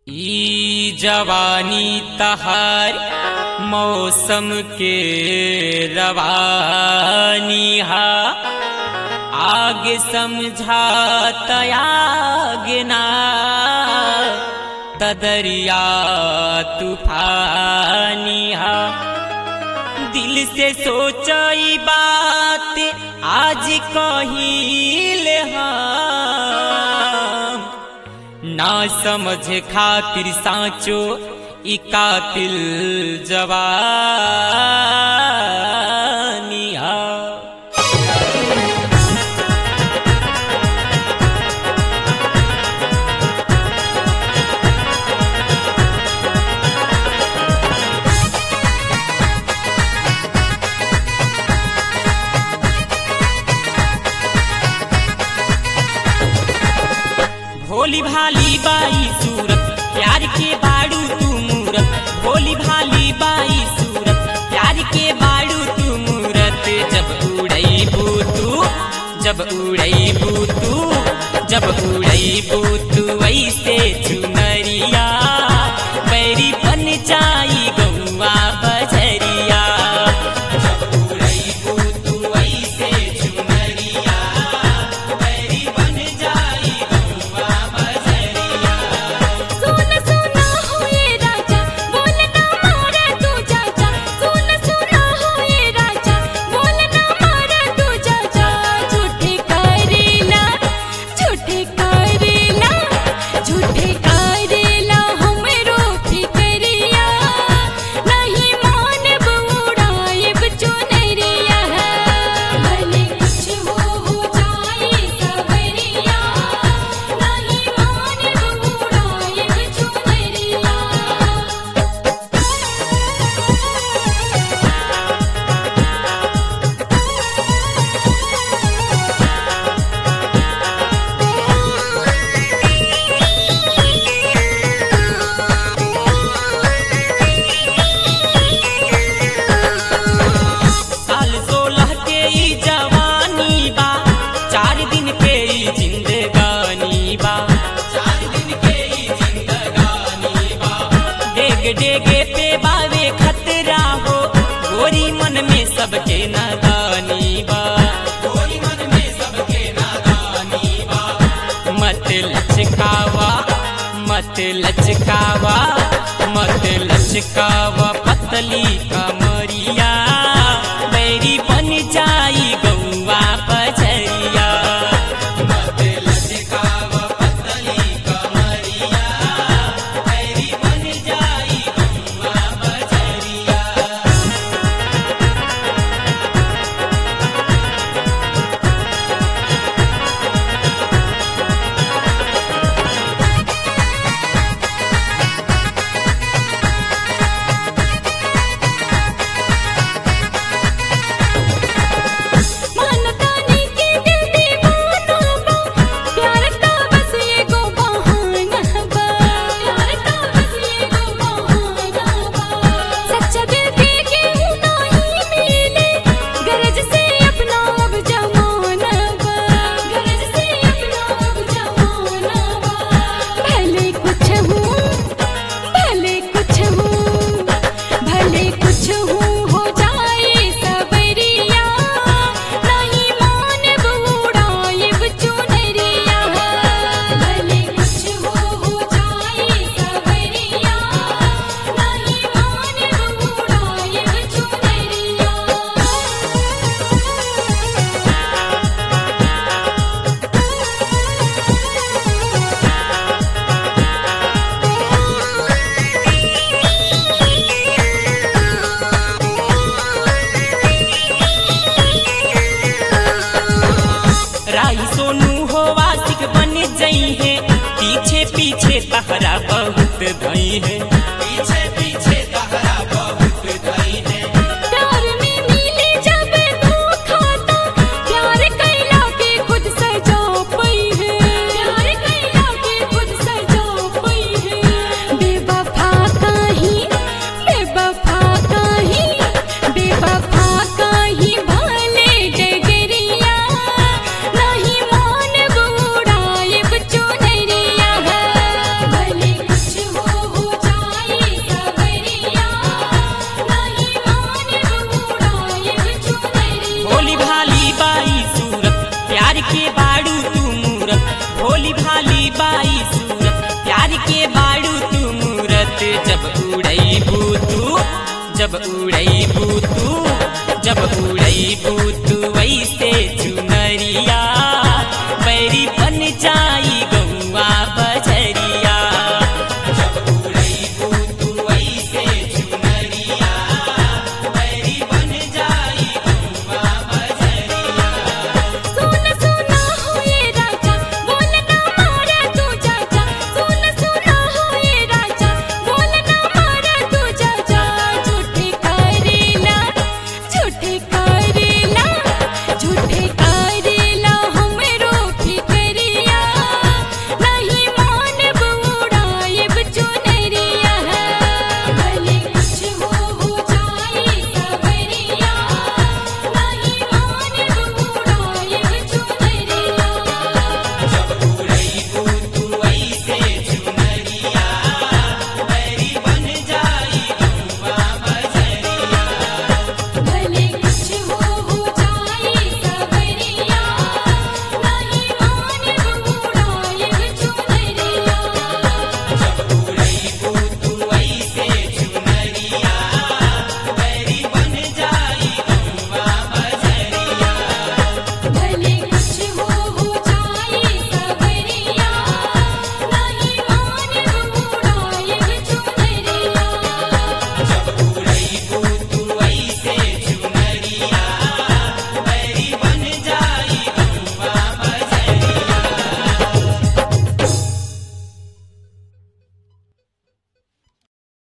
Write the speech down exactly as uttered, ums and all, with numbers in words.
ई जवानी तहार मौसम के रवानी हा, आग समझा तयाग ना तदरिया तूफानी हा। दिल से सोचई बात आज कहिले हम, ना समझ खातिर साचो ई कातिल जवानी हा। भोली भाली बाई सूरत प्यार के बाड़ू तू मूरत, भोली भाली बाई सूरत प्यार के बाड़ू तू मूरत। जब उड़ई बूतू जब उड़ई बूतू जब उड़ई बूतू ऐसे चुनरिया, बैरी बन जाई गौआ बजरिया। जब उड़ई बूतू ऐसे चुनरिया, बैरी बन जाई डेगे पे बावे खतरा हो, गोरी मन में सबके नादानी बा, गोरी मन में सबके नादानी बा। मत लचकावा मत लचकावा मत लचकावा पतली कमरिया, बैरी बन जाई गौआ बजरिया। मत लचकावा पतली कमरिया, बैरी बन जाई गौआ बजरिया। राई सोनू हो वासिक बन जई है, पीछे पीछे तहरा बहुत धई है।